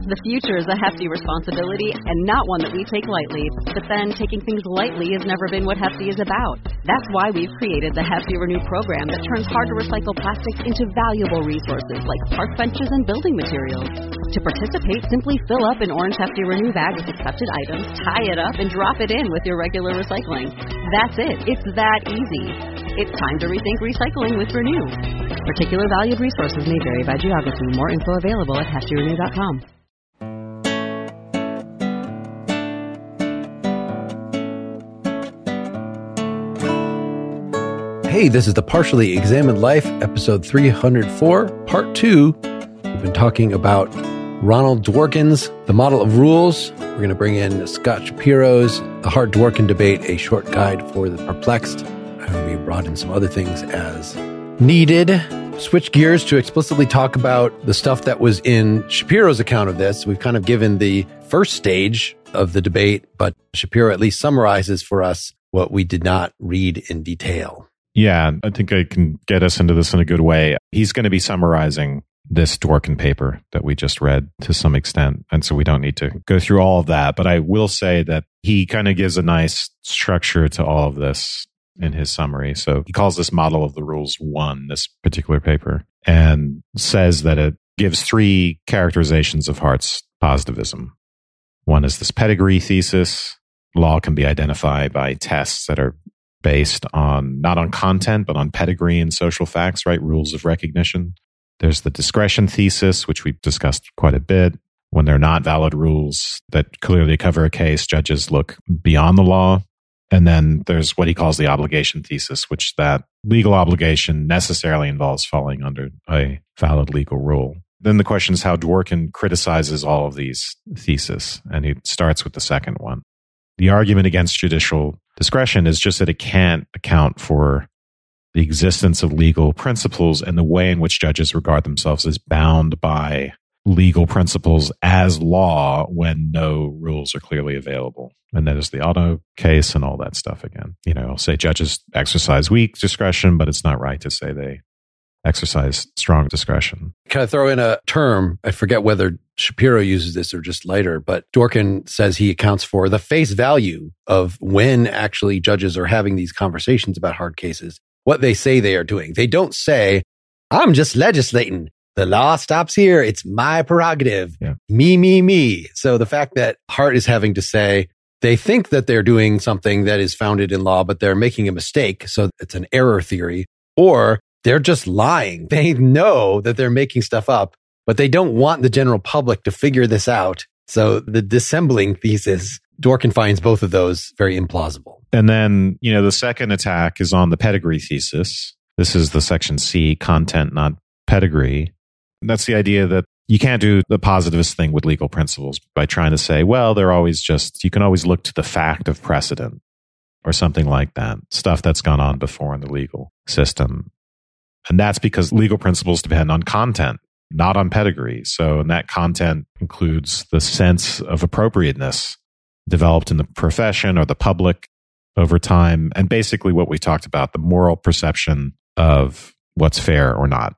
The future is a hefty responsibility and not one that we take lightly. But then taking things lightly has never been what Hefty is about. That's why we've created the Hefty Renew program that turns hard-to-recycle plastics into valuable resources like park benches and building materials. To participate, simply fill up an orange Hefty Renew bag with accepted items, tie it up, and drop it in with your regular recycling. That's it. It's that easy. It's time to rethink recycling with Renew. Particular valued resources may vary by geography. More info available at heftyrenew.com. Hey, this is the Partially Examined Life, episode 304, part 2. We've been talking about Ronald Dworkin's The Model of Rules. We're going to bring in Scott Shapiro's The Hart-Dworkin Debate, a short guide for the perplexed. And we brought in some other things as needed. Switch gears to explicitly talk about the stuff that was in Shapiro's account of this. We've kind of given the first stage of the debate, but Shapiro at least summarizes for us what we did not read in detail. Yeah, I think I can get us into this in a good way. He's going to be summarizing this Dworkin paper that we just read to some extent. And so we don't need to go through all of that. But I will say that he kind of gives a nice structure to all of this in his summary. So he calls this Model of the Rules 1, this particular paper, and says that it gives 3 characterizations of Hart's positivism. One is this pedigree thesis. Law can be identified by tests that are based on, not on content, but on pedigree and social facts, right? Rules of recognition. There's the discretion thesis, which we've discussed quite a bit. When they're not valid rules that clearly cover a case, judges look beyond the law. And then there's what he calls the obligation thesis, which that legal obligation necessarily involves falling under a valid legal rule. Then the question is how Dworkin criticizes all of these theses. And he starts with the second one. The argument against judicial discretion is just that it can't account for the existence of legal principles and the way in which judges regard themselves as bound by legal principles as law when no rules are clearly available. And that is the Otto case and all that stuff again. You know, I'll say judges exercise weak discretion, but it's not right to say they exercise strong discretion. Can I throw in a term? I forget whether Shapiro uses this or just Leiter, but Dworkin says he accounts for the face value of when actually judges are having these conversations about hard cases, what they say they are doing. They don't say, I'm just legislating. The law stops here. It's my prerogative. Yeah. Me. So the fact that Hart is having to say, they think that they're doing something that is founded in law, but they're making a mistake. So it's an error theory, or they're just lying. They know that they're making stuff up, but they don't want the general public to figure this out. So the dissembling thesis, Dworkin finds both of those very implausible. And then, you know, the second attack is on the pedigree thesis. This is the section C, content, not pedigree. And that's the idea that you can't do the positivist thing with legal principles by trying to say, well, they're always just, you can always look to the fact of precedent or something like that, stuff that's gone on before in the legal system. And that's because legal principles depend on content, not on pedigree. So, and that content includes the sense of appropriateness developed in the profession or the public over time. And basically what we talked about, the moral perception of what's fair or not.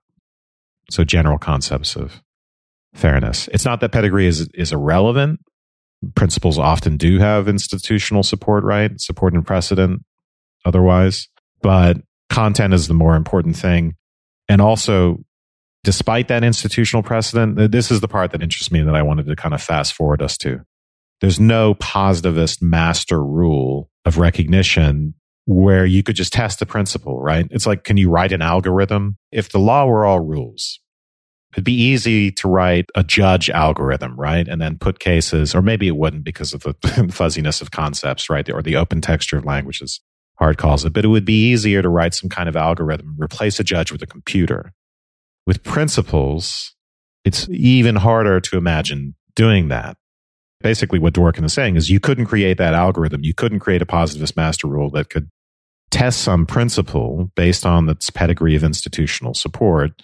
So general concepts of fairness. It's not that pedigree is irrelevant. Principles often do have institutional support, right? Support and precedent otherwise. But content is the more important thing. And also, despite that institutional precedent, this is the part that interests me that I wanted to kind of fast forward us to. There's no positivist master rule of recognition where you could just test a principle, right? It's like, can you write an algorithm? If the law were all rules, it'd be easy to write a judge algorithm, right? And then put cases, or maybe it wouldn't because of the fuzziness of concepts, right? Or the open texture of language, as Hart calls it. But it would be easier to write some kind of algorithm, replace a judge with a computer. With principles, it's even harder to imagine doing that. Basically, what Dworkin is saying is you couldn't create that algorithm. You couldn't create a positivist master rule that could test some principle based on its pedigree of institutional support,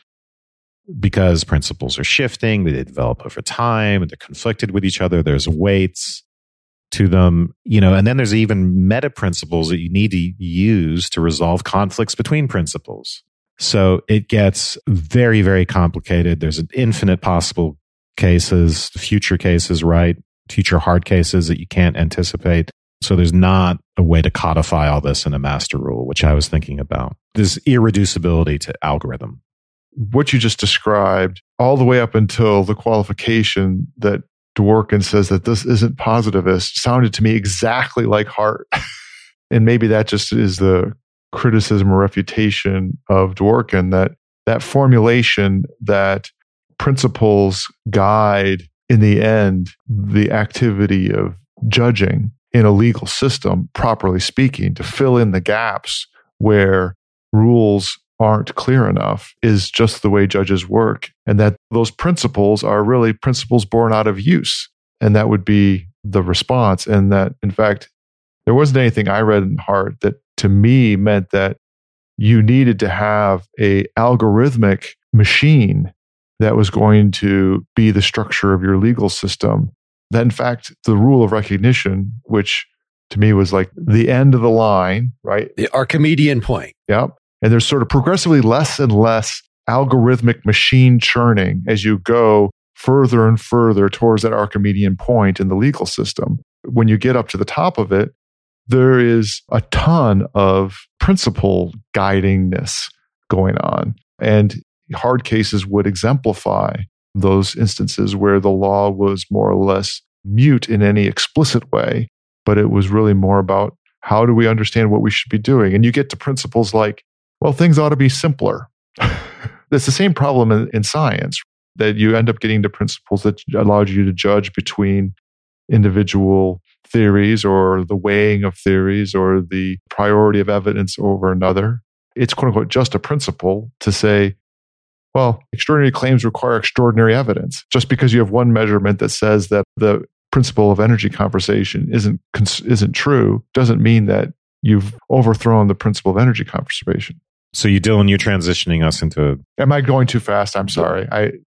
because principles are shifting, they develop over time, and they're conflicted with each other. There's weights to them, you know, and then there's even meta principles that you need to use to resolve conflicts between principles. So it gets very, very complicated. There's an infinite possible cases, future cases, right? Future hard cases that you can't anticipate. So there's not a way to codify all this in a master rule, which I was thinking about. There's irreducibility to algorithm. What you just described, all the way up until the qualification that Dworkin says that this isn't positivist, sounded to me exactly like Hart. And maybe that just is the criticism or refutation of Dworkin, that formulation that principles guide, in the end, the activity of judging in a legal system, properly speaking, to fill in the gaps where rules aren't clear enough, is just the way judges work. And that those principles are really principles born out of use. And that would be the response. And that, in fact, there wasn't anything I read in Hart that to me meant that you needed to have a algorithmic machine that was going to be the structure of your legal system. That, in fact, the rule of recognition, which to me was like the end of the line, right? The Archimedean point. Yep. And there's sort of progressively less and less algorithmic machine churning as you go further and further towards that Archimedean point in the legal system. When you get up to the top of it, there is a ton of principle guidingness going on. And hard cases would exemplify those instances where the law was more or less mute in any explicit way, but it was really more about how do we understand what we should be doing? And you get to principles like, well, things ought to be simpler. It's the same problem in science, that you end up getting to principles that allowed you to judge between individual theories or the weighing of theories or the priority of evidence over another. It's quote unquote just a principle to say, well, extraordinary claims require extraordinary evidence. Just because you have one measurement that says that the principle of energy conservation isn't true doesn't mean that you've overthrown the principle of energy conservation. So Dylan, you're transitioning us into... Am I going too fast? I'm sorry.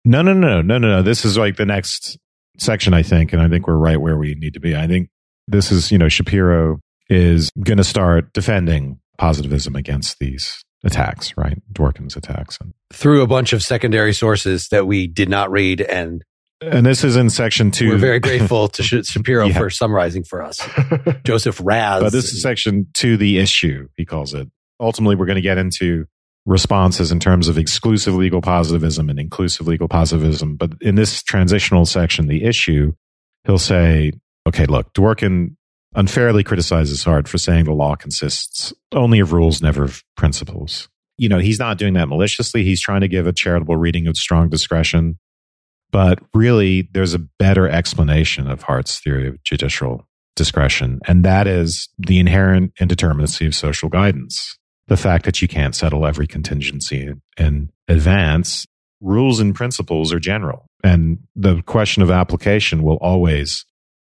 No. This is like the next section, I think, and I think we're right where we need to be. I think this is, Shapiro is going to start defending positivism against these attacks, right? Dworkin's attacks. Through a bunch of secondary sources that we did not read. And this is in section 2. We're very grateful to Shapiro for summarizing for us. Joseph Raz. But this is section 2, the issue, he calls it. Ultimately, we're going to get into responses in terms of exclusive legal positivism and inclusive legal positivism. But in this transitional section, the issue, he'll say, okay, look, Dworkin unfairly criticizes Hart for saying the law consists only of rules, never of principles. He's not doing that maliciously. He's trying to give a charitable reading of strong discretion. But really, there's a better explanation of Hart's theory of judicial discretion, and that is the inherent indeterminacy of social guidance. The fact that you can't settle every contingency in advance. Rules and principles are general, and the question of application will always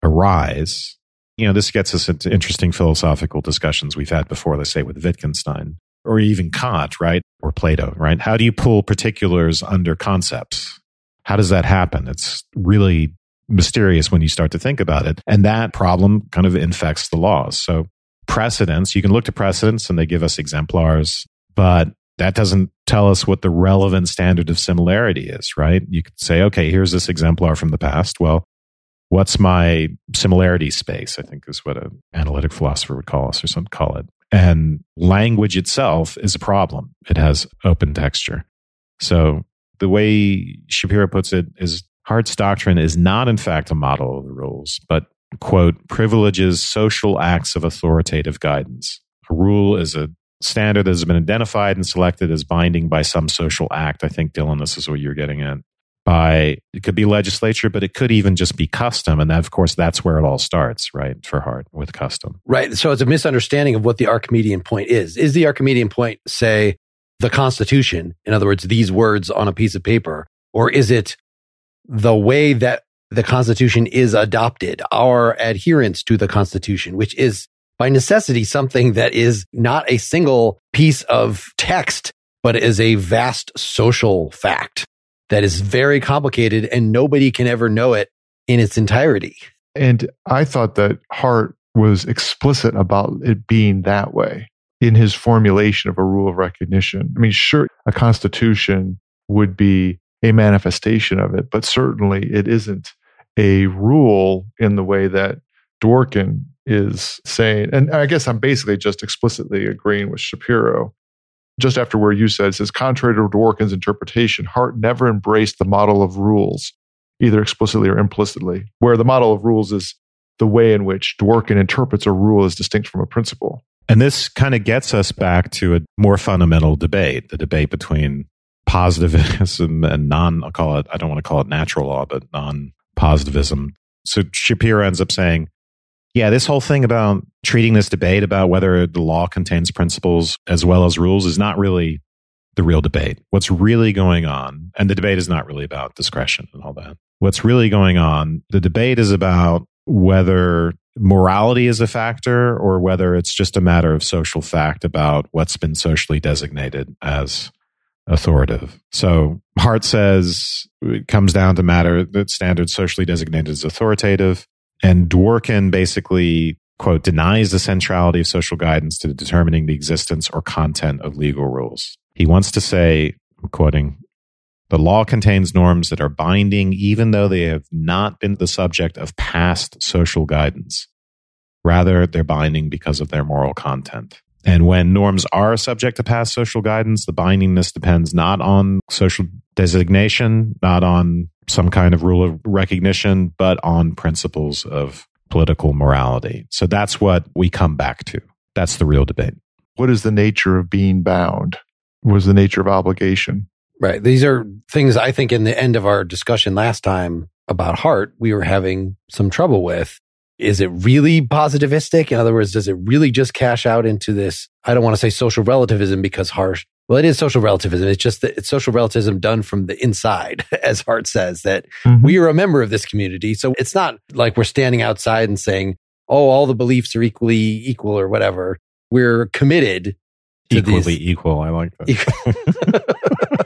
arise. This gets us into interesting philosophical discussions we've had before, let's say with Wittgenstein, or even Kant, right? Or Plato, right? How do you pull particulars under concepts? How does that happen? It's really mysterious when you start to think about it. And that problem kind of infects the laws. So precedents, you can look to precedents and they give us exemplars, but that doesn't tell us what the relevant standard of similarity is, right? You could say, okay, here's this exemplar from the past. Well, what's my similarity space? I think is what an analytic philosopher would call it. And language itself is a problem. It has open texture. So the way Shapiro puts it is Hart's doctrine is not in fact a model of the rules, but quote, privileges social acts of authoritative guidance. A rule is a standard that has been identified and selected as binding by some social act. I think, Dylan, this is what you're getting at. It could be legislature, but it could even just be custom. And that, of course, that's where it all starts, right? For Hart with custom. Right. So it's a misunderstanding of what the Archimedean point is. Is the Archimedean point, say, the Constitution? In other words, these words on a piece of paper? Or is it the way that the Constitution is adopted, our adherence to the Constitution, which is by necessity something that is not a single piece of text, but is a vast social fact that is very complicated and nobody can ever know it in its entirety. And I thought that Hart was explicit about it being that way in his formulation of a rule of recognition. I mean, sure, a constitution would be a manifestation of it, but certainly it isn't a rule in the way that Dworkin is saying. And I guess I'm basically just explicitly agreeing with Shapiro. Just after where you said, it says, contrary to Dworkin's interpretation, Hart never embraced the model of rules, either explicitly or implicitly, where the model of rules is the way in which Dworkin interprets a rule as distinct from a principle. And this kind of gets us back to a more fundamental debate, the debate between positivism and I don't want to call it natural law, but non-positivism. So Shapiro ends up saying, yeah, this whole thing about treating this debate about whether the law contains principles as well as rules is not really the real debate. What's really going on, and the debate is not really about discretion and all that. What's really going on, the debate is about whether morality is a factor or whether it's just a matter of social fact about what's been socially designated as authoritative. So Hart says it comes down to matter that standards socially designated as authoritative. And Dworkin basically, quote, denies the centrality of social guidance to determining the existence or content of legal rules. He wants to say, I'm quoting, the law contains norms that are binding even though they have not been the subject of past social guidance. Rather, they're binding because of their moral content. And when norms are subject to past social guidance, the bindingness depends not on social designation, not on some kind of rule of recognition, but on principles of political morality. So that's what we come back to. That's the real debate. What is the nature of being bound? What is the nature of obligation? Right. These are things I think in the end of our discussion last time about Hart, we were having some trouble with. Is it really positivistic? In other words, does it really just cash out into this? I don't want to say social relativism because Hart, well, it is social relativism. It's just that it's social relativism done from the inside, as Hart says, that we are a member of this community. So it's not like we're standing outside and saying, oh, all the beliefs are equally equal or whatever. We're committed to equally equal. I like that.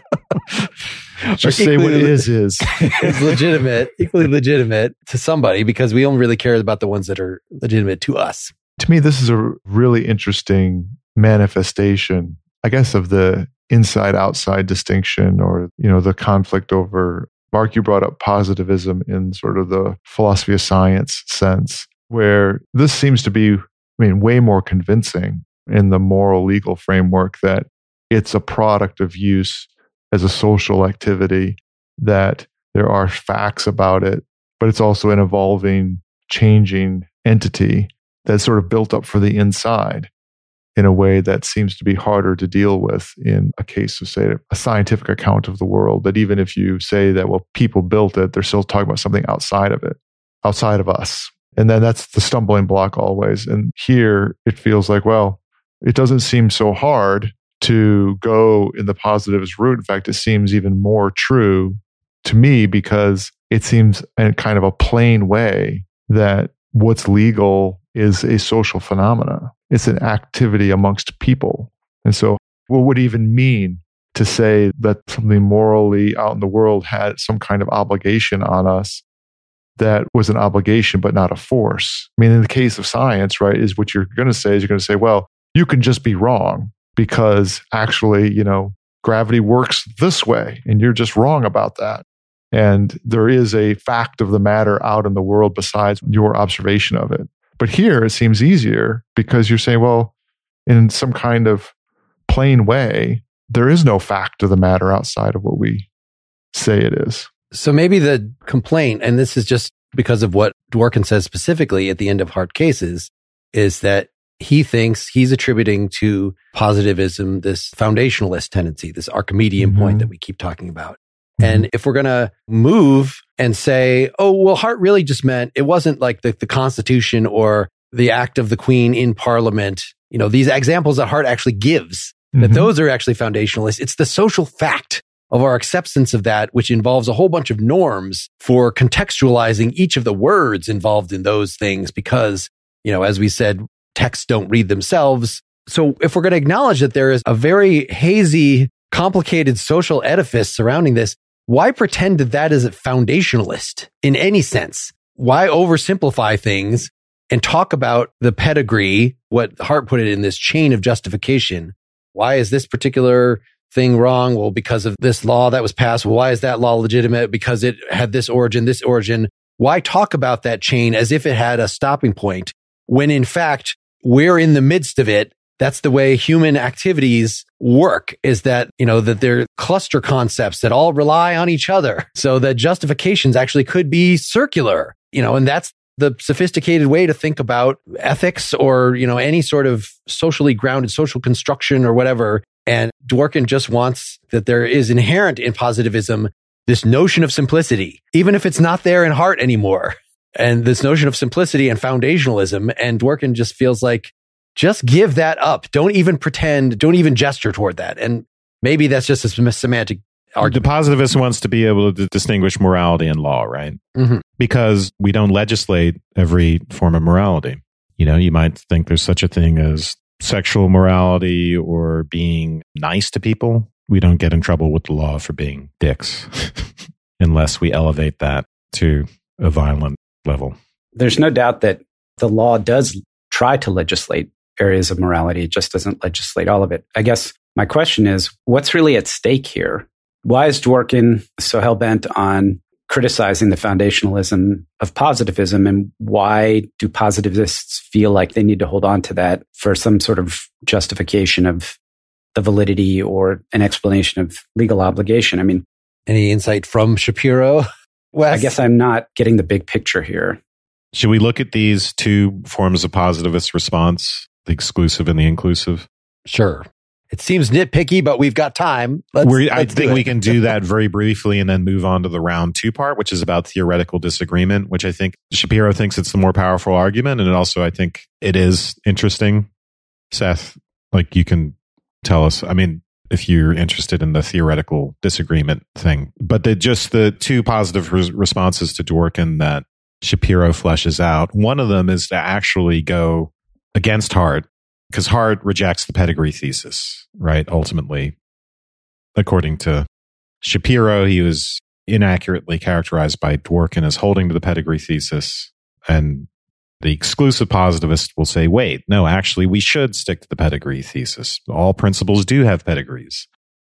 Just say what it is. It's legitimate, equally legitimate to somebody because we only really care about the ones that are legitimate to us. To me, this is a really interesting manifestation, I guess, of the inside-outside distinction or, the conflict over, Mark, you brought up positivism in sort of the philosophy of science sense, where this seems to be, way more convincing in the moral legal framework that it's a product of use as a social activity, that there are facts about it, but it's also an evolving, changing entity that's sort of built up for the inside in a way that seems to be harder to deal with in a case of, say, a scientific account of the world. That even if you say that, well, people built it, they're still talking about something outside of it, outside of us. And then that's the stumbling block always. And here it feels like, well, it doesn't seem so hard to go in the positivist route. In fact, it seems even more true to me because it seems in kind of a plain way that what's legal is a social phenomena. It's an activity amongst people. And so what would it even mean to say that something morally out in the world had some kind of obligation on us that was an obligation but not a force? In the case of science, right, is what you're going to say, well, you can just be wrong because actually, gravity works this way and you're just wrong about that. And there is a fact of the matter out in the world besides your observation of it. But here it seems easier because you're saying, well, in some kind of plain way, there is no fact of the matter outside of what we say it is. So maybe the complaint, and this is just because of what Dworkin says specifically at the end of Hart cases, is that he thinks he's attributing to positivism this foundationalist tendency, this Archimedean point that we keep talking about. And if we're going to move and say, oh, well, Hart really just meant it wasn't like the Constitution or the act of the Queen in Parliament, these examples that Hart actually gives, that those are actually foundationalist. It's the social fact of our acceptance of that, which involves a whole bunch of norms for contextualizing each of the words involved in those things because, as we said, texts don't read themselves. So if we're going to acknowledge that there is a very hazy, complicated social edifice surrounding this, why pretend that that is a foundationalist in any sense? Why oversimplify things and talk about the pedigree, what Hart put it in this chain of justification? Why is this particular thing wrong? Well, because of this law that was passed. Well, why is that law legitimate? Because it had this origin, this origin. Why talk about that chain as if it had a stopping point when in fact we're in the midst of it? That's the way human activities work, is that, that they're cluster concepts that all rely on each other. So that justifications actually could be circular, and that's the sophisticated way to think about ethics or, any sort of socially grounded social construction or whatever. And Dworkin just wants that there is inherent in positivism this notion of simplicity, even if it's not there in Hart anymore. And this notion of simplicity and foundationalism. And Dworkin just feels like, just give that up. Don't even pretend, don't even gesture toward that. And maybe that's just a semantic argument. The positivist wants to be able to distinguish morality and law, right? Mm-hmm. Because we don't legislate every form of morality. You might think there's such a thing as sexual morality or being nice to people. We don't get in trouble with the law for being dicks unless we elevate that to a violent level. There's no doubt that the law does try to legislate areas of morality. It just doesn't legislate all of it. I guess my question is, what's really at stake here? Why is Dworkin so hell-bent on criticizing the foundationalism of positivism? And why do positivists feel like they need to hold on to that for some sort of justification of the validity or an explanation of legal obligation? I mean, any insight from Shapiro? I guess I'm not getting the big picture here. Should we look at these two forms of positivist response, the exclusive and the inclusive? Sure. It seems nitpicky, but we've got time. I think we can do that very briefly and then move on to the round two part, which is about theoretical disagreement, which I think Shapiro thinks it's the more powerful argument. And I think it is interesting. Seth, you can tell us, if you're interested in the theoretical disagreement thing, but the two positive responses to Dworkin that Shapiro fleshes out. One of them is to actually go against Hart, because Hart rejects the pedigree thesis, right? Ultimately, according to Shapiro, he was inaccurately characterized by Dworkin as holding to the pedigree thesis. And the exclusive positivist will say, wait, no, actually, we should stick to the pedigree thesis. All principles do have pedigrees,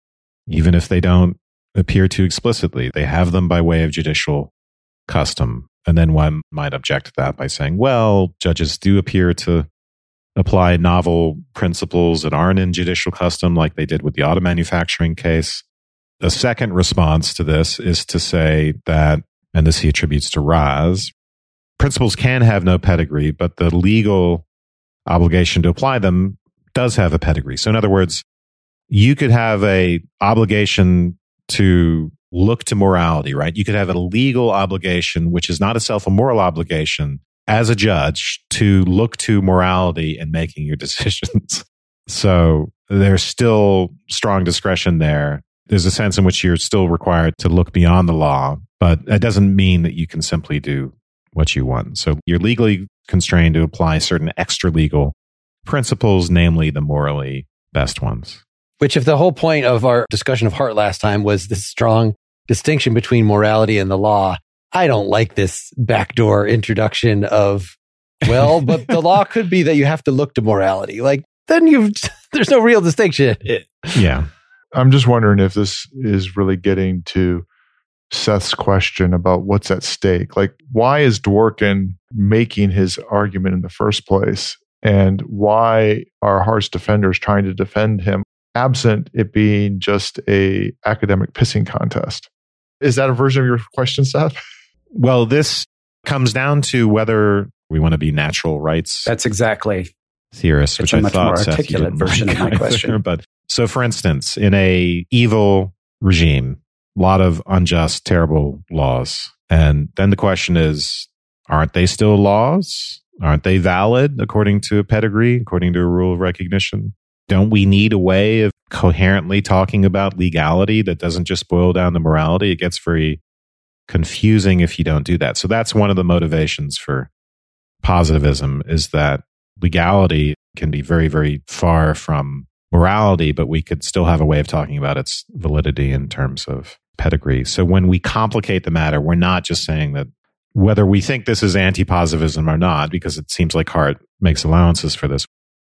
even if they don't appear to explicitly. They have them by way of judicial custom. And then one might object to that by saying, well, judges do appear to apply novel principles that aren't in judicial custom, like they did with the auto manufacturing case. A second response to this is to say that, and this he attributes to Raz, principles can have no pedigree, but the legal obligation to apply them does have a pedigree. So in other words, you could have a obligation to look to morality, right? You could have a legal obligation, which is not itself a moral obligation, as a judge to look to morality in making your decisions. So there's still strong discretion there. There's a sense in which you're still required to look beyond the law, but that doesn't mean that you can simply do what you want. So you're legally constrained to apply certain extra legal principles, namely the morally best ones. Which, if the whole point of our discussion of Hart last time was this strong distinction between morality and the law, I don't like this backdoor introduction of, well, but the law could be that you have to look to morality. Then there's no real distinction. Yeah. I'm just wondering if this is really getting to Seth's question about what's at stake. Why is Dworkin making his argument in the first place? And why are Hart's defenders trying to defend him, absent it being just a academic pissing contest? Is that a version of your question, Seth? Well, this comes down to whether we want to be natural rights. That's exactly theorists, which I thought more Seth, articulate version of my question. But so, for instance, in a evil regime, a lot of unjust, terrible laws, and then the question is, aren't they still laws? Aren't they valid according to a pedigree, according to a rule of recognition? Don't we need a way of coherently talking about legality that doesn't just boil down to morality? It gets very confusing if you don't do that. So that's one of the motivations for positivism, is that legality can be very, very far from morality, but we could still have a way of talking about its validity in terms of pedigree. So when we complicate the matter, we're not just saying that whether we think this is anti-positivism or not, because it seems like Hart makes allowances for this.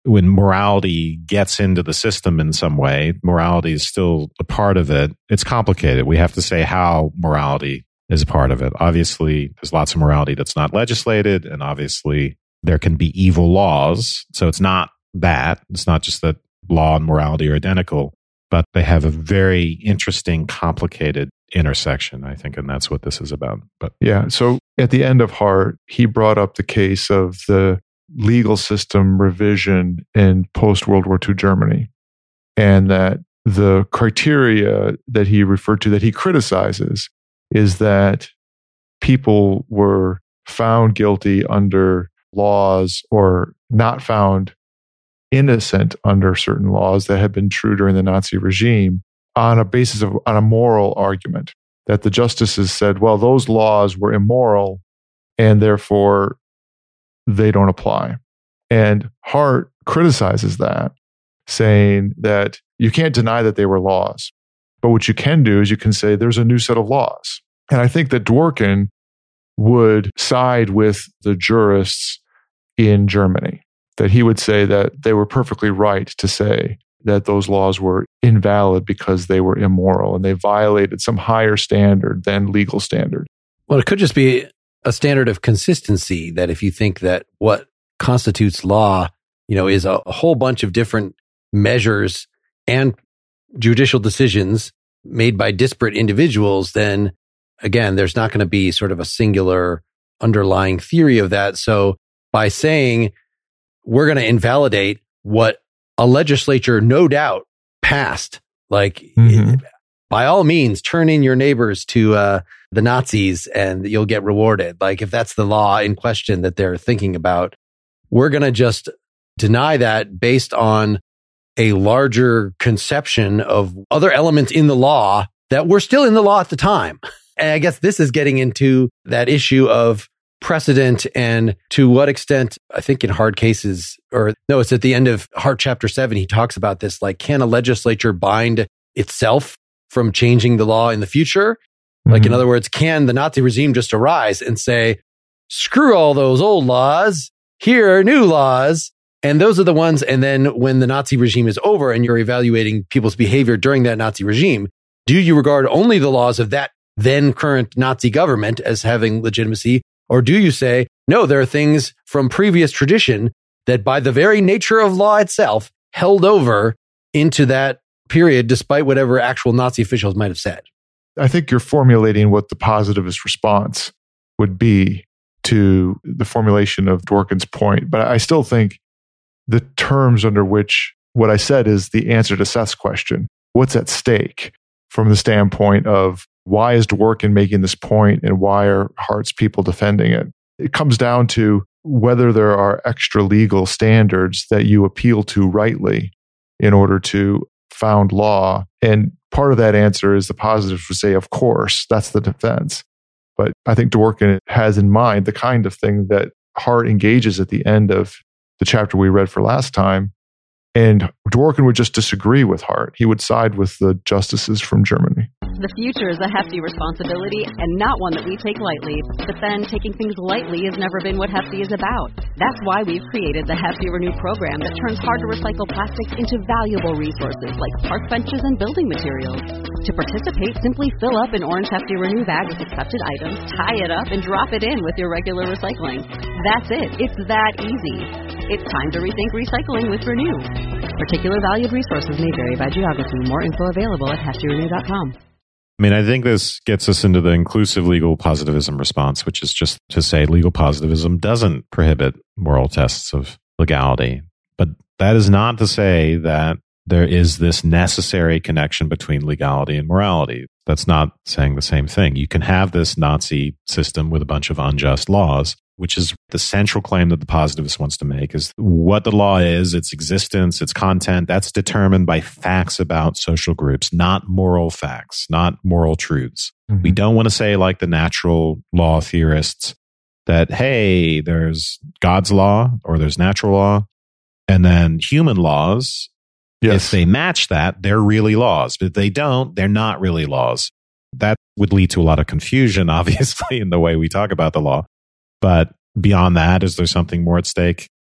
when morality gets into the system in some way, morality is still a part of it. It's complicated. We have to say how morality is a part of it. Obviously, there's lots of morality that's not legislated, and obviously there can be evil laws. So it's not that. It's not just that law and morality are identical, but they have a very interesting, complicated intersection, I think, and that's what this is about. But yeah, so at the end of Hart, he brought up the case of the legal system revision in post-World War II Germany, and that the criteria that he referred to, that he criticizes, is that people were found guilty under laws or not found innocent under certain laws that had been true during the Nazi regime on a moral argument, that the justices said, well, those laws were immoral and therefore they don't apply. And Hart criticizes that, saying that you can't deny that they were laws. But what you can do is you can say there's a new set of laws. And I think that Dworkin would side with the jurists in Germany, that he would say that they were perfectly right to say that those laws were invalid because they were immoral and they violated some higher standard than legal standard. Well, it could just be a standard of consistency, that if you think that what constitutes law, is a whole bunch of different measures and judicial decisions made by disparate individuals, then again, there's not going to be sort of a singular underlying theory of that. So by saying we're going to invalidate what a legislature no doubt passed, like by all means, turn in your neighbors to the Nazis and you'll get rewarded. Like if that's the law in question that they're thinking about, we're going to just deny that based on a larger conception of other elements in the law that were still in the law at the time. And I guess this is getting into that issue of precedent and to what extent, I think in hard cases, it's at the end of Hart chapter 7, he talks about this, like, can a legislature bind itself from changing the law in the future? Like, in other words, can the Nazi regime just arise and say, screw all those old laws, here are new laws, and those are the ones, and then when the Nazi regime is over and you're evaluating people's behavior during that Nazi regime, do you regard only the laws of that then current Nazi government as having legitimacy? Or do you say, no, there are things from previous tradition that by the very nature of law itself held over into that period, despite whatever actual Nazi officials might have said? I think you're formulating what the positivist response would be to the formulation of Dworkin's point. But I still think the terms under which what I said is the answer to Seth's question. What's at stake from the standpoint of why is Dworkin making this point and why are Hart's people defending it? It comes down to whether there are extra legal standards that you appeal to rightly in order to found law. And part of that answer is the positives would say, of course, that's the defense. But I think Dworkin has in mind the kind of thing that Hart engages at the end of the chapter we read for last time. And Dworkin would just disagree with Hart. He would side with the justices from Germany. The future is a hefty responsibility and not one that we take lightly. But then taking things lightly has never been what Hefty is about. That's why we've created the Hefty Renew program that turns hard-to-recycle plastics into valuable resources like park benches and building materials. To participate, simply fill up an orange Hefty Renew bag with accepted items, tie it up, and drop it in with your regular recycling. That's it. It's that easy. It's time to rethink recycling with Renew. Particular valued resources may vary by geography. More info available at heftyrenew.com. I mean, I think this gets us into the inclusive legal positivism response, which is just to say legal positivism doesn't prohibit moral tests of legality. But that is not to say that there is this necessary connection between legality and morality. That's not saying the same thing. You can have this Nazi system with a bunch of unjust laws, which is the central claim that the positivist wants to make, is what the law is, its existence, its content, that's determined by facts about social groups, not moral facts, not moral truths. Mm-hmm. We don't want to say, like the natural law theorists, that, hey, there's God's law or there's natural law, and then human laws, if they match that, they're really laws. But if they don't, they're not really laws. That would lead to a lot of confusion, obviously, in the way we talk about the law. But beyond that, is there something more at stake?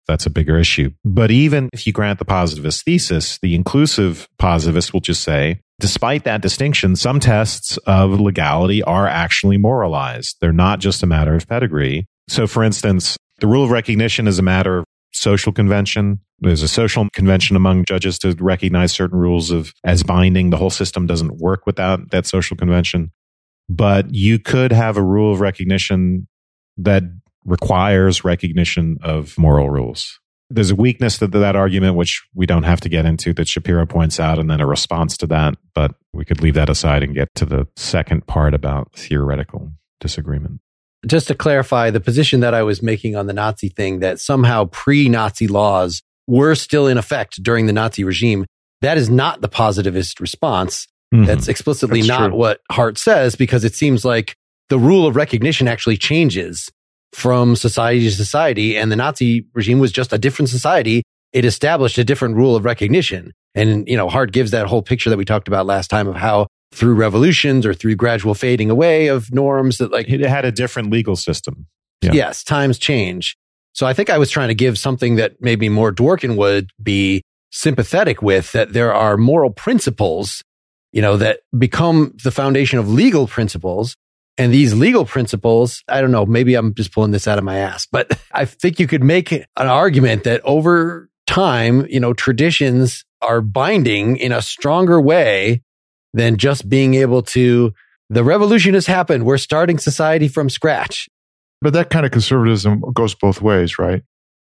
that's a bigger issue. But even if you grant the positivist thesis, the inclusive positivist will just say, despite that distinction, some tests of legality are actually moralized. They're not just a matter of pedigree. So, for instance, the rule of recognition is a matter of social convention. There's a social convention among judges to recognize certain rules as binding. The whole system doesn't work without that social convention. But you could have a rule of recognition that requires recognition of moral rules. There's a weakness to that argument, which we don't have to get into, that Shapiro points out, and then a response to that. But we could leave that aside and get to the second part about theoretical disagreement. Just to clarify, the position that I was making on the Nazi thing, that somehow pre-Nazi laws were still in effect during the Nazi regime, that is not the positivist response. Mm-hmm. That's explicitly not true. What Hart says, because it seems like the rule of recognition actually changes from society to society, and the Nazi regime was just a different society. It established a different rule of recognition. And, Hart gives that whole picture that we talked about last time of how through revolutions or through gradual fading away of norms that it had a different legal system. Yeah. Yes, times change. So I think I was trying to give something that maybe more Dworkin would be sympathetic with, that there are moral principles, that become the foundation of legal principles. And these legal principles, I don't know, maybe I'm just pulling this out of my ass, but I think you could make an argument that over time, traditions are binding in a stronger way than just being able to, the revolution has happened, we're starting society from scratch. But that kind of conservatism goes both ways, right?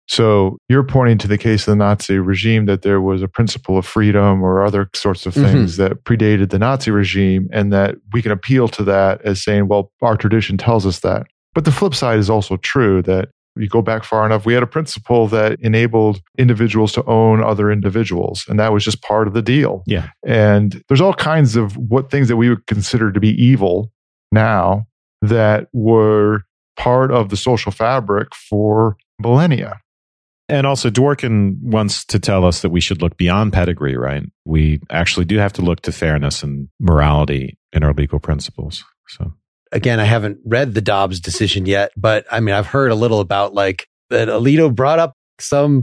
So you're pointing to the case of the Nazi regime that there was a principle of freedom or other sorts of things that predated the Nazi regime, and that we can appeal to that as saying, well, our tradition tells us that. But the flip side is also true, that you go back far enough, we had a principle that enabled individuals to own other individuals, and that was just part of the deal. Yeah. And there's all kinds of things that we would consider to be evil now that were part of the social fabric for millennia. And also, Dworkin wants to tell us that we should look beyond pedigree, right? We actually do have to look to fairness and morality in our legal principles. So, again, I haven't read the Dobbs decision yet, but I've heard a little about that Alito brought up some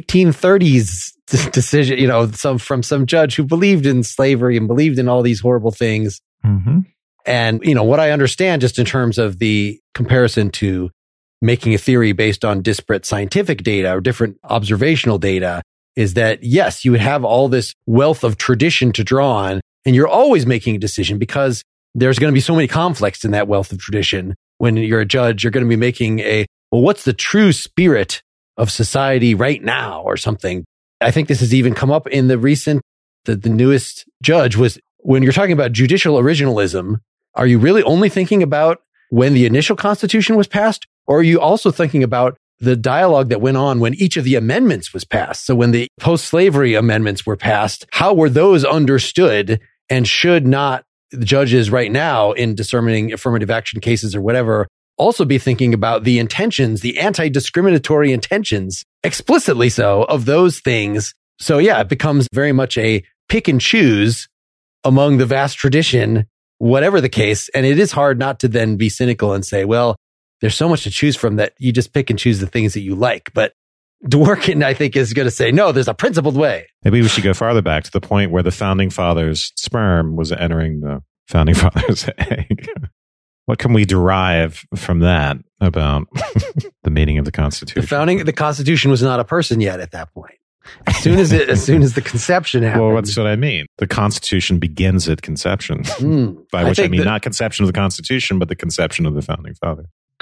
1830s decision, from some judge who believed in slavery and believed in all these horrible things. Mm-hmm. And, what I understand just in terms of the comparison to making a theory based on disparate scientific data or different observational data is that, yes, you would have all this wealth of tradition to draw on, and you're always making a decision because there's going to be so many conflicts in that wealth of tradition. When you're a judge, you're going to be making what's the true spirit of society right now or something. I think this has even come up in the recent, the newest judge was, when you're talking about judicial originalism, are you really only thinking about when the initial Constitution was passed? Or are you also thinking about the dialogue that went on when each of the amendments was passed? So when the post-slavery amendments were passed, how were those understood? And should not the judges right now in determining affirmative action cases or whatever also be thinking about the intentions, the anti-discriminatory intentions, explicitly so, of those things? So yeah, it becomes very much a pick and choose among the vast tradition, whatever the case. And it is hard not to then be cynical and say, well, there's so much to choose from that you just pick and choose the things that you like. But Dworkin, I think, is going to say, no, there's a principled way. Maybe we should go farther back to the point where the founding fathers' sperm was entering the founding fathers' egg. What can we derive from that about the meaning of the Constitution? The Constitution was not a person yet at that point. As soon as the conception happened. Well, that's what I mean. The Constitution begins at conception. By which I mean not conception of the Constitution, but the conception of the founding father.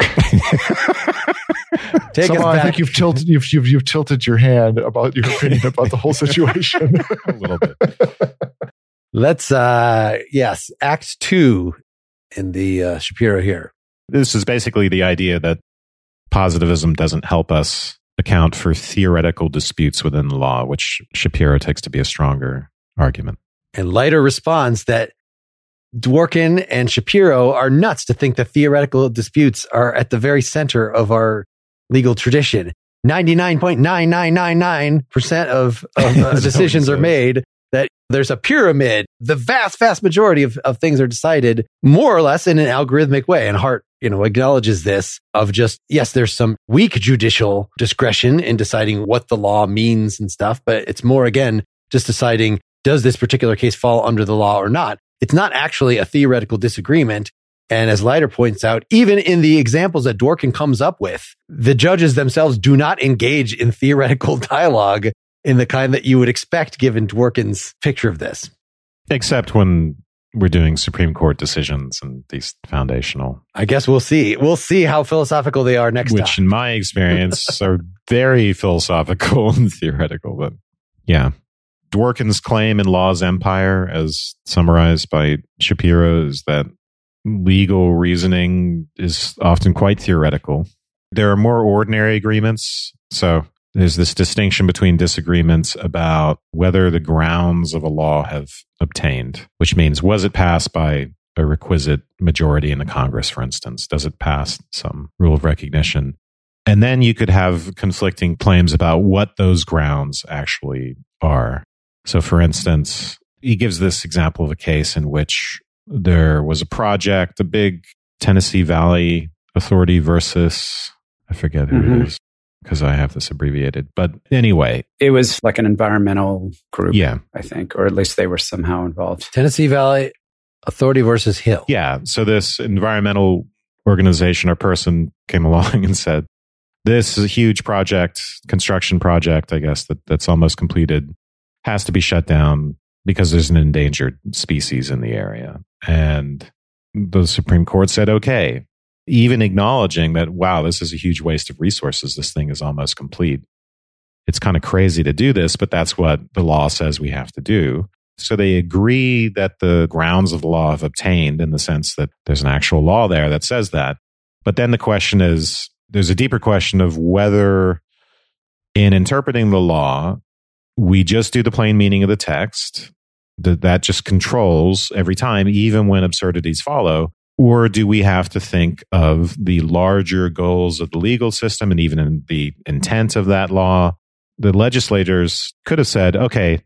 Somehow I think you've tilted your hand about your opinion about the whole situation. A little bit. Let's Act 2 in the Shapiro here. This is basically the idea that positivism doesn't help us account for theoretical disputes within the law, which Shapiro takes to be a stronger argument. And Leiter responds that Dworkin and Shapiro are nuts to think that theoretical disputes are at the very center of our legal tradition. 99.9999% of decisions are made, that there's a pyramid. The vast majority of things are decided more or less in an algorithmic way. And Hart acknowledges this of just, yes, there's some weak judicial discretion in deciding what the law means and stuff, but it's more, again, just deciding, does this particular case fall under the law or not? It's not actually a theoretical disagreement. And as Leiter points out, even in the examples that Dworkin comes up with, the judges themselves do not engage in theoretical dialogue in the kind that you would expect given Dworkin's picture of this. Except when we're doing Supreme Court decisions and these foundational. I guess we'll see. We'll see how philosophical they are next time. Which, in my experience, are very philosophical and theoretical. But yeah, Dworkin's claim in Law's Empire, as summarized by Shapiro, is that legal reasoning is often quite theoretical. There are more ordinary agreements. So there's this distinction between disagreements about whether the grounds of a law have obtained, which means, was it passed by a requisite majority in the Congress, for instance? Does it pass some rule of recognition? And then you could have conflicting claims about what those grounds actually are. So, for instance, he gives this example of a case in which there was a project, a big Tennessee Valley Authority versus, I forget who it is, because I have this abbreviated. But anyway. It was like an environmental group, yeah, I think, or at least they were somehow involved. Tennessee Valley Authority versus Hill. Yeah. So this environmental organization or person came along and said, this is a huge project, construction project, I guess, that's almost completed, has to be shut down because there's an endangered species in the area. And the Supreme Court said, okay, even acknowledging that, wow, this is a huge waste of resources. This thing is almost complete. It's kind of crazy to do this, but that's what the law says we have to do. So they agree that the grounds of the law have obtained in the sense that there's an actual law there that says that. But then the question is, there's a deeper question of whether in interpreting the law, we just do the plain meaning of the text, that just controls every time, even when absurdities follow, or do we have to think of the larger goals of the legal system and even in the intent of that law? The legislators could have said, okay,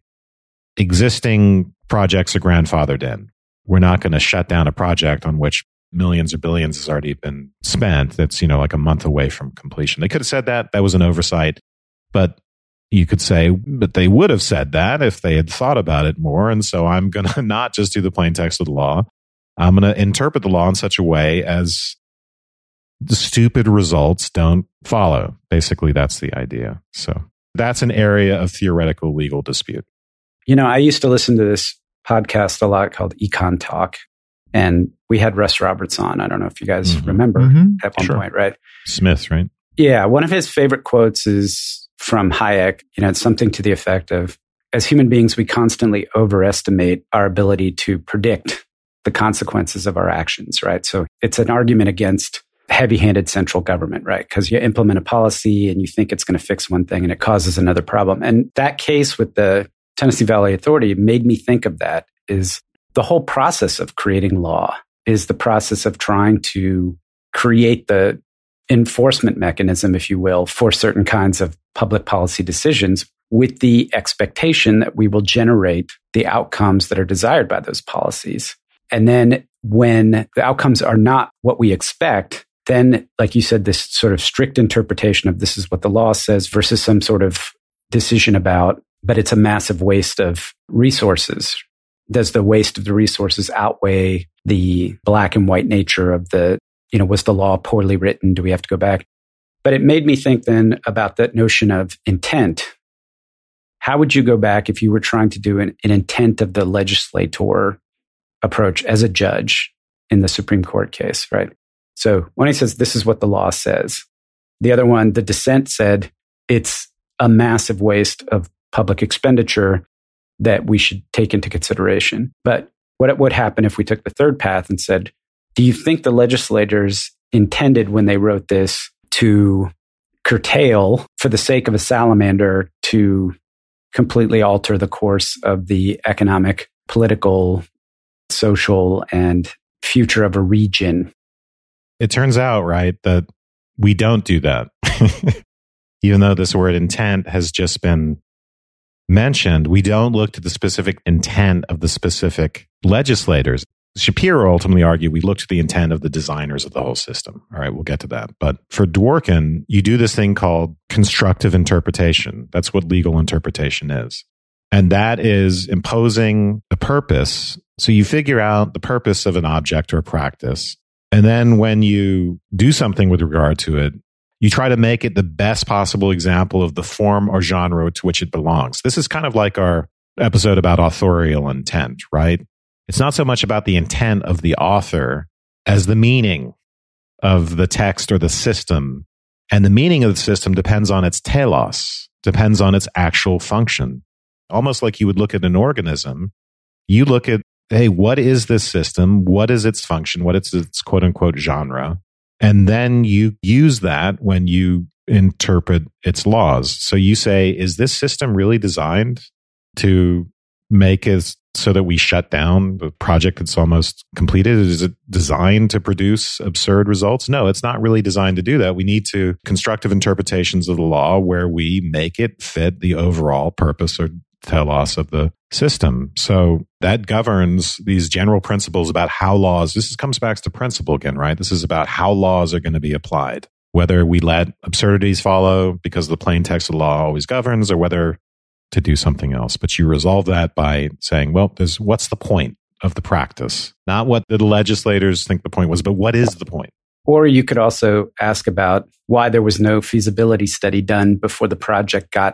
existing projects are grandfathered in. We're not going to shut down a project on which millions or billions has already been spent. That's, like a month away from completion. They could have said that. That was an oversight. But you could say, but they would have said that if they had thought about it more. And so I'm going to not just do the plain text of the law. I'm going to interpret the law in such a way as the stupid results don't follow. Basically, that's the idea. So that's an area of theoretical legal dispute. I used to listen to this podcast a lot called Econ Talk, and we had Russ Roberts on. I don't know if you guys remember at one point, right? Smith, right? Yeah. One of his favorite quotes is from Hayek. It's something to the effect of, as human beings, we constantly overestimate our ability to predict the consequences of our actions, right? So it's an argument against heavy-handed central government, right? Because you implement a policy and you think it's going to fix one thing and it causes another problem. And that case with the Tennessee Valley Authority made me think of that. Is the whole process of creating law is the process of trying to create the enforcement mechanism, if you will, for certain kinds of public policy decisions with the expectation that we will generate the outcomes that are desired by those policies. And then when the outcomes are not what we expect, then, like you said, this sort of strict interpretation of this is what the law says versus some sort of decision about, but it's a massive waste of resources. Does the waste of the resources outweigh the black and white nature of was the law poorly written? Do we have to go back? But it made me think then about that notion of intent. How would you go back if you were trying to do an intent of the legislator approach as a judge in the Supreme Court case, right? So when he says, this is what the law says, the other one, the dissent said, it's a massive waste of public expenditure that we should take into consideration. But what would happen if we took the third path and said, do you think the legislators intended when they wrote this to curtail, for the sake of a salamander, to completely alter the course of the economic, political, social, and future of a region? It turns out, right, that we don't do that. Even though this word intent has just been mentioned, we don't look to the specific intent of the specific legislators. Shapiro ultimately argued we look to the intent of the designers of the whole system. All right, we'll get to that. But for Dworkin, you do this thing called constructive interpretation. That's what legal interpretation is. And that is imposing a purpose. So you figure out the purpose of an object or a practice. And then when you do something with regard to it, you try to make it the best possible example of the form or genre to which it belongs. This is kind of like our episode about authorial intent, right? It's not so much about the intent of the author as the meaning of the text or the system. And the meaning of the system depends on its telos, depends on its actual function. Almost like you would look at an organism, you look at, hey, what is this system? What is its function? What is its quote unquote genre? And then you use that when you interpret its laws. So you say, is this system really designed to make it so that we shut down the project that's almost completed? Is it designed to produce absurd results? No, it's not really designed to do that. We need to constructive interpretations of the law where we make it fit the overall purpose or telos of the system. So that governs these general principles about how laws, comes back to principle again, right? This is about how laws are going to be applied, whether we let absurdities follow because the plain text of the law always governs, or whether to do something else. But you resolve that by saying, well, what's the point of the practice? Not what the legislators think the point was, but what is the point? Or you could also ask about why there was no feasibility study done before the project got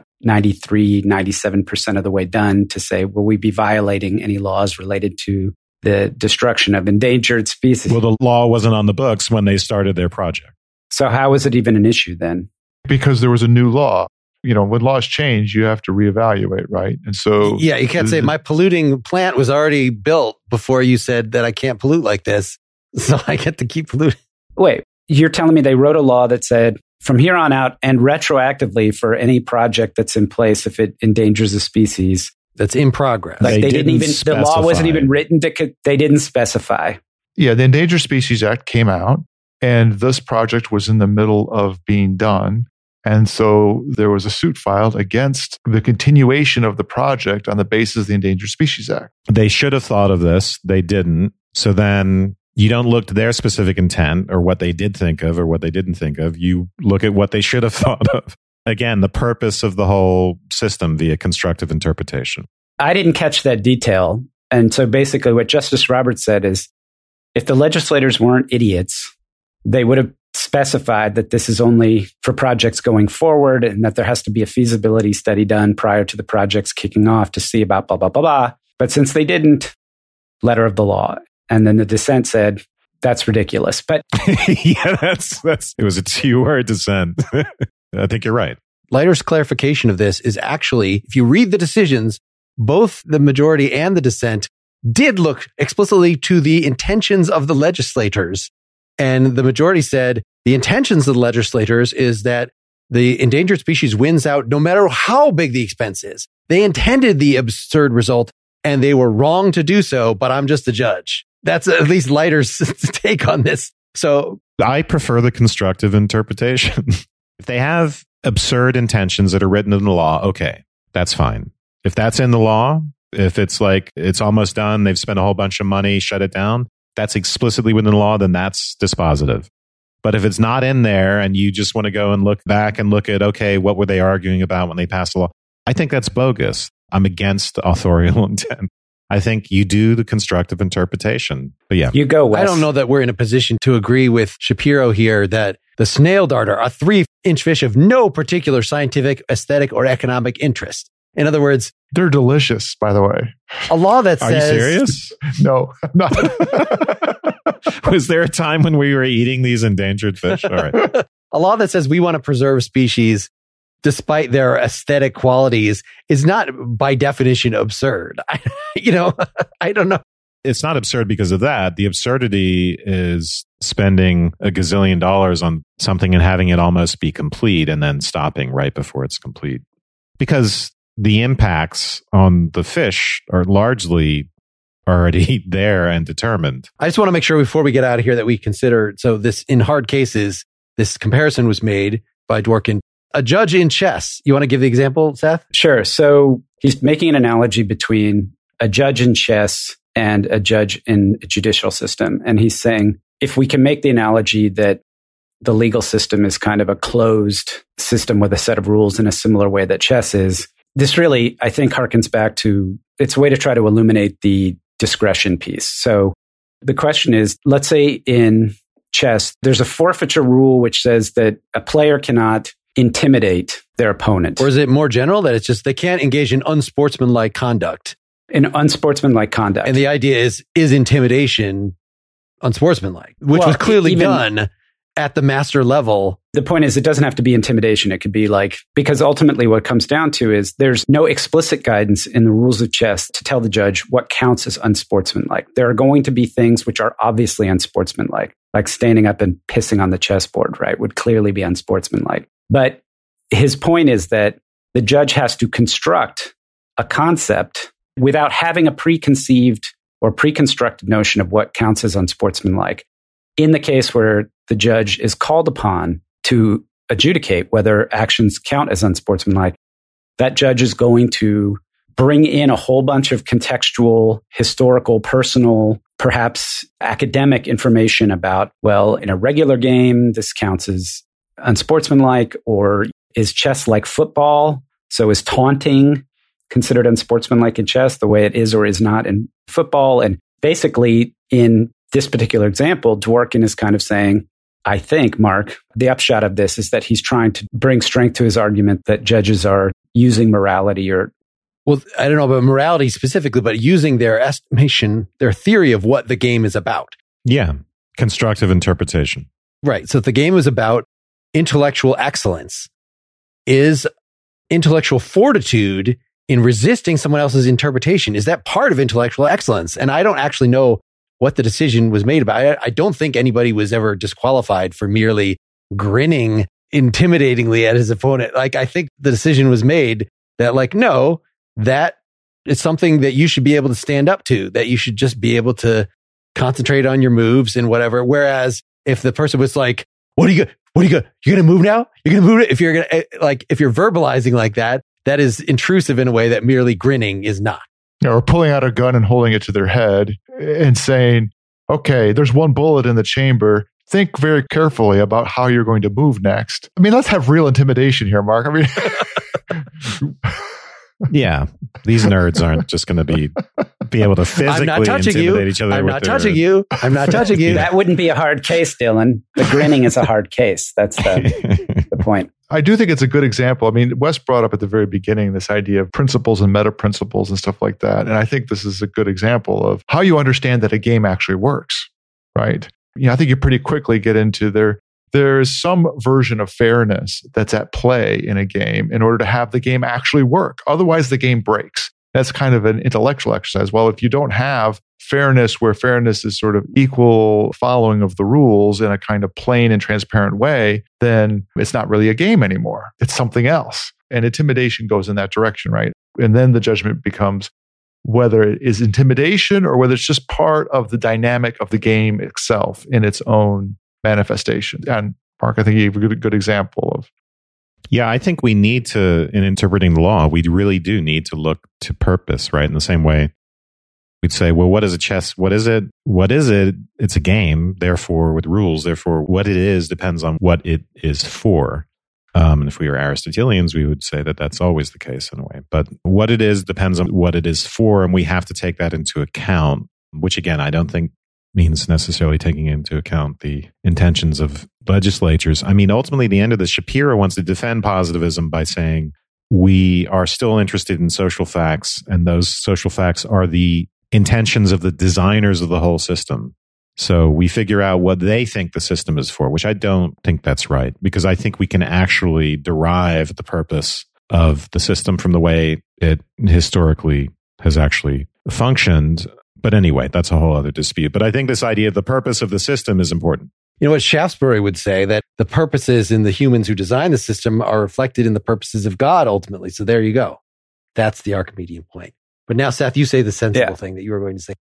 97% of the way done, to say, will we be violating any laws related to the destruction of endangered species? Well, the law wasn't on the books when they started their project. So how was it even an issue then? Because there was a new law. When laws change, you have to reevaluate, right? And so... Yeah, you can't say my polluting plant was already built before you said that I can't pollute like this, so I get to keep polluting. Wait, you're telling me they wrote a law that said from here on out and retroactively for any project that's in place if it endangers a species... That's in progress. Like they didn't even... The law wasn't even written they didn't specify. Yeah, the Endangered Species Act came out, and this project was in the middle of being done. And so there was a suit filed against the continuation of the project on the basis of the Endangered Species Act. They should have thought of this. They didn't. So then you don't look to their specific intent or what they did think of or what they didn't think of. You look at what they should have thought of. Again, the purpose of the whole system via constructive interpretation. I didn't catch that detail. And so basically what Justice Roberts said is, if the legislators weren't idiots, they would have specified that this is only for projects going forward and that there has to be a feasibility study done prior to the projects kicking off to see about blah, blah, blah, blah. But since they didn't, letter of the law. And then the dissent said, that's ridiculous. But yeah, that's it was a 2-word dissent. I think you're right. Leiter's clarification of this is actually, if you read the decisions, both the majority and the dissent did look explicitly to the intentions of the legislators. And the majority said the intentions of the legislators is that the endangered species wins out no matter how big the expense is. They intended the absurd result and they were wrong to do so, but I'm just the judge. That's at least Leiter's take on this. So I prefer the constructive interpretation. If they have absurd intentions that are written in the law, okay, that's fine. If that's in the law, if it's like it's almost done, they've spent a whole bunch of money, shut it down, that's explicitly within the law, then that's dispositive. But if it's not in there and you just want to go and look back and look at, okay, what were they arguing about when they passed the law? I think that's bogus. I'm against authorial intent. I think you do the constructive interpretation. But yeah. You go, Wes. I don't know that we're in a position to agree with Shapiro here that the snail darter, a 3-inch fish of no particular scientific, aesthetic, or economic interest. In other words, they're delicious, by the way. A law that says... Are you serious? No, I'm not. Was there a time when we were eating these endangered fish? All right. A law that says we want to preserve species despite their aesthetic qualities is not by definition absurd. I don't know. It's not absurd because of that. The absurdity is spending $1 gazillion on something and having it almost be complete and then stopping right before it's complete. Because the impacts on the fish are largely already there and determined. I just want to make sure before we get out of here that we consider, so this in hard cases, this comparison was made by Dworkin. A judge in chess. You want to give the example, Seth? Sure. So he's making an analogy between a judge in chess and a judge in a judicial system. And he's saying, if we can make the analogy that the legal system is kind of a closed system with a set of rules in a similar way that chess is, this really, I think, harkens back to, it's a way to try to illuminate the discretion piece. So the question is, let's say in chess, there's a forfeiture rule which says that a player cannot intimidate their opponent. Or is it more general that it's just they can't engage in unsportsmanlike conduct? In unsportsmanlike conduct. And the idea is intimidation unsportsmanlike, which was clearly done at the master level. The point is, it doesn't have to be intimidation. It could be like, because ultimately what it comes down to is there's no explicit guidance in the rules of chess to tell the judge what counts as unsportsmanlike. There are going to be things which are obviously unsportsmanlike, like standing up and pissing on the chessboard, right? Would clearly be unsportsmanlike. But his point is that the judge has to construct a concept without having a preconceived or preconstructed notion of what counts as unsportsmanlike. In the case where the judge is called upon to adjudicate whether actions count as unsportsmanlike, that judge is going to bring in a whole bunch of contextual, historical, personal, perhaps academic information about, well, in a regular game, this counts as unsportsmanlike, or is chess like football? So is taunting considered unsportsmanlike in chess the way it is or is not in football? And basically, in this particular example, Dworkin is kind of saying, I think, Mark, the upshot of this is that he's trying to bring strength to his argument that judges are using morality or... Well, I don't know about morality specifically, but using their estimation, their theory of what the game is about. Yeah. Constructive interpretation. Right. So if the game is about intellectual excellence, is intellectual fortitude in resisting someone else's interpretation, is that part of intellectual excellence? And I don't actually know what the decision was made about. I don't think anybody was ever disqualified for merely grinning intimidatingly at his opponent. Like, I think the decision was made that, like, no, that is something that you should be able to stand up to, that you should just be able to concentrate on your moves and whatever. Whereas if the person was like, what are you going to move now? You're going to move it? If you're going to, like, if you're verbalizing like that, that is intrusive in a way that merely grinning is not. Or pulling out a gun and holding it to their head and saying, okay, there's one bullet in the chamber. Think very carefully about how you're going to move next. I mean, let's have real intimidation here, Mark. I mean, yeah, these nerds aren't just going to be able to physically intimidate each other. I'm not touching you. I'm not touching you. That wouldn't be a hard case, Dylan. The grinning is a hard case. That's the point. I do think it's a good example. I mean, Wes brought up at the very beginning this idea of principles and meta principles and stuff like that. And I think this is a good example of how you understand that a game actually works, right? You know, I think you pretty quickly get into there's some version of fairness that's at play in a game in order to have the game actually work. Otherwise, the game breaks. That's kind of an intellectual exercise. Well, if you don't have fairness, where fairness is sort of equal following of the rules in a kind of plain and transparent way, then it's not really a game anymore. It's something else. And intimidation goes in that direction, right? And then the judgment becomes whether it is intimidation or whether it's just part of the dynamic of the game itself in its own manifestation. And Mark, I think you gave a good example of. Yeah, I think we need to, in interpreting the law, we really do need to look to purpose, right? In the same way, we'd say, well, what is a chess? What is it? What is it? It's a game, therefore, with rules. Therefore, what it is depends on what it is for. And if we were Aristotelians, we would say that that's always the case in a way. But what it is depends on what it is for, and we have to take that into account, which, again, I don't think means necessarily taking into account the intentions of legislatures. I mean, ultimately, the end of this, Shapiro wants to defend positivism by saying we are still interested in social facts, and those social facts are the intentions of the designers of the whole system. So we figure out what they think the system is for, which I don't think that's right, because I think we can actually derive the purpose of the system from the way it historically has actually functioned. But anyway, that's a whole other dispute. But I think this idea of the purpose of the system is important. You know what Shaftesbury would say, that the purposes in the humans who design the system are reflected in the purposes of God ultimately. So there you go. That's the Archimedean point. But now, Seth, you say the sensible thing that you were going to say.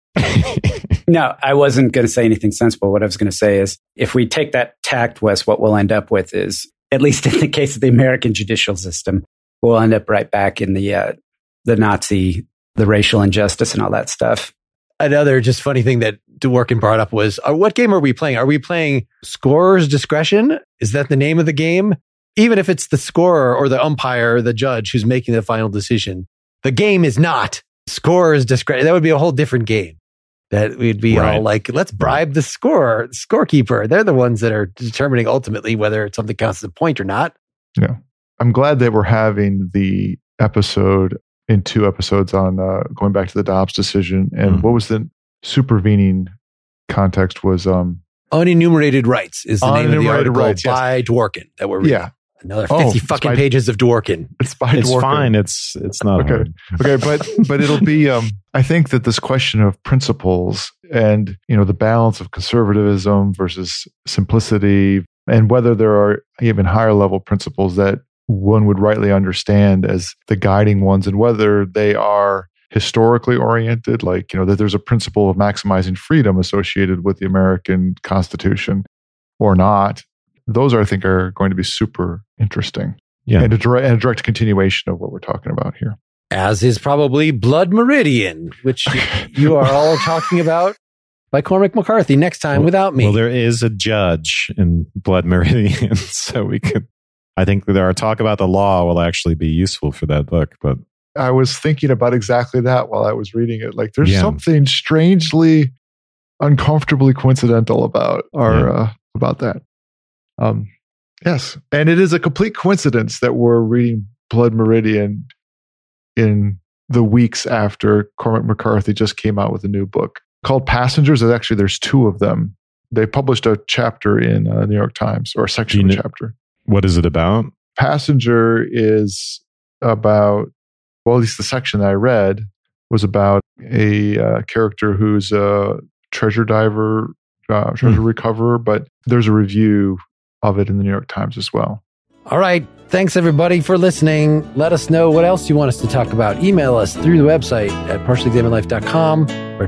No, I wasn't going to say anything sensible. What I was going to say is, if we take that tact, Wes, what we'll end up with is, at least in the case of the American judicial system, we'll end up right back in the Nazi, the racial injustice and all that stuff. Another just funny thing that Dworkin brought up was, what game are we playing? Are we playing Scorer's Discretion? Is that the name of the game? Even if it's the scorer or the umpire, or the judge who's making the final decision, the game is not Scorer's Discretion. That would be a whole different game. That we'd be all like, let's bribe the scorekeeper. They're the ones that are determining ultimately whether something counts as a point or not. Yeah. I'm glad that we're having the episode in 2 episodes on going back to the Dobbs decision. And what was the supervening context was... Unenumerated Rights is the name of the article by Dworkin that we're reading. Yeah. Another 50 fucking pages of Dworkin. It's by Dworkin. It's fine. It's not okay. hard. Okay, but it'll be. I think that this question of principles and the balance of conservatism versus simplicity, and whether there are even higher level principles that one would rightly understand as the guiding ones, and whether they are historically oriented, like that there's a principle of maximizing freedom associated with the American Constitution, or not. Those I think are going to be super interesting. Yeah. And a direct continuation of what we're talking about here. As is probably Blood Meridian, which you are all talking about by Cormac McCarthy next time without me. Well, there is a judge in Blood Meridian, so I think that our talk about the law will actually be useful for that book. But I was thinking about exactly that while I was reading it. Like there's something strangely, uncomfortably coincidental about about that. Yes. And it is a complete coincidence that we're reading Blood Meridian in the weeks after Cormac McCarthy just came out with a new book called Passengers. Actually, there's 2 of them. They published a chapter in New York Times, or a section of a chapter. What is it about? Passenger is about, well, at least the section that I read was about a character who's a treasure diver, treasure recoverer, but there's a review of it in the New York Times as well. All right. Thanks, everybody, for listening. Let us know what else you want us to talk about. Email us through the website at partiallyexaminedlife.com or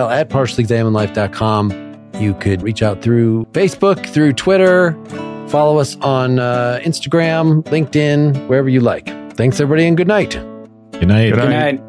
pel@partiallyexaminedlife.com. You could reach out through Facebook, through Twitter, follow us on Instagram, LinkedIn, wherever you like. Thanks, everybody, and good night. Good night. Good night.